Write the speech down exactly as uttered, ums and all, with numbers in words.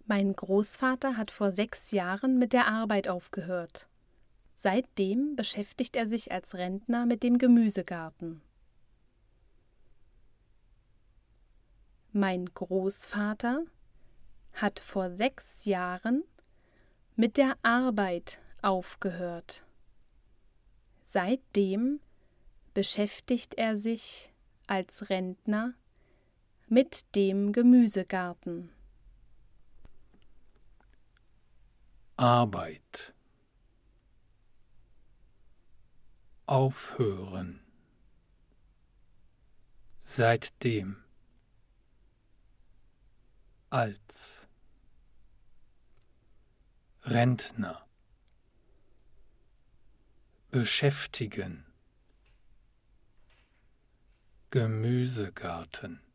Mein Großvater hat vor sechs Jahren mit der Arbeit aufgehört. Seitdem beschäftigt er sich als Rentner mit dem Gemüsegarten. Mein Großvater hat vor sechs Jahren mit der Arbeit aufgehört. Seitdem beschäftigt er sich als Rentner mit dem Gemüsegarten. Arbeit. Aufhören. Seitdem. Als. Rentner. Beschäftigen. Gemüsegarten.